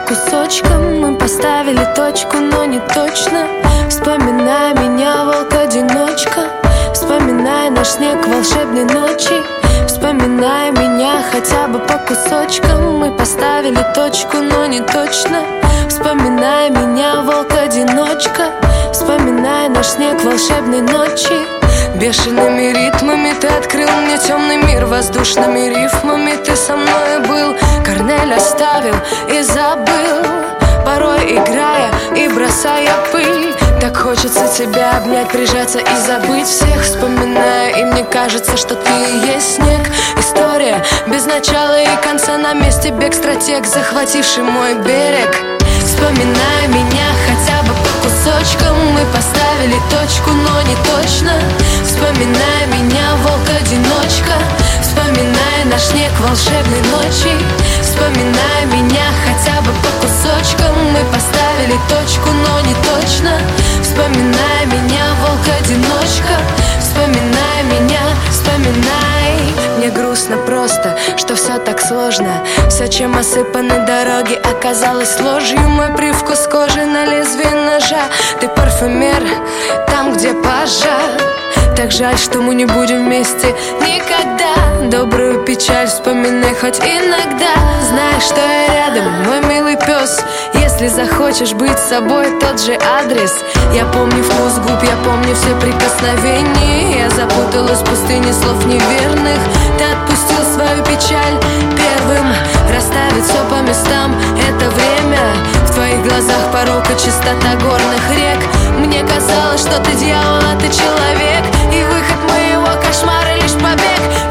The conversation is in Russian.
кусочкам. Мы поставили точку, но не точно. Вспоминай меня, волк-одиночка. Вспоминай наш снег волшебной ночи. Вспоминай меня хотя бы по кусочкам. Мы поставили точку, но не точно. Вспоминай меня, волк-одиночка. Вспоминай наш снег волшебной ночи. Бешеными ритмами ты открыл мне темный мир. Воздушными рифмами ты со мной был. Корнель оставил и забыл, порой играя и бросая пыль. Так хочется тебя обнять, прижаться и забыть всех. Вспоминая, и мне кажется, что ты и есть снег. История без начала и конца, на месте бег-стратег, захвативший мой берег. Вспоминай меня хотя бы по кусочкам. Мы поставили точку, но не точно. Вспоминай меня, волк-одиночка. Вспоминай наш снег волшебной ночи. Вспоминай меня хотя бы по кусочкам. Мы поставили точку, но не точно. Вспоминай меня, волк-одиночка. Вспоминай меня, вспоминай. Мне грустно просто, что все так сложно. Все, чем осыпаны дороги, оказалось ложью. Мой привкус кожи на лезвие ножа. Ты парфюмер там, где пожар. Так жаль, что мы не будем вместе никогда. Добрую печаль вспоминай хоть иногда. Знаешь, что я рядом, мой милый пес. Если захочешь быть собой, тот же адрес. Я помню вкус губ, я помню все прикосновения. Я запуталась в пустыне слов неверных. Ты отпустил свою печаль первым. Расставить все по местам, это время. В твоих глазах порок и чистота горных рек. Мне казалось, что ты дьявол, а ты человек. И выход моего кошмара лишь побег.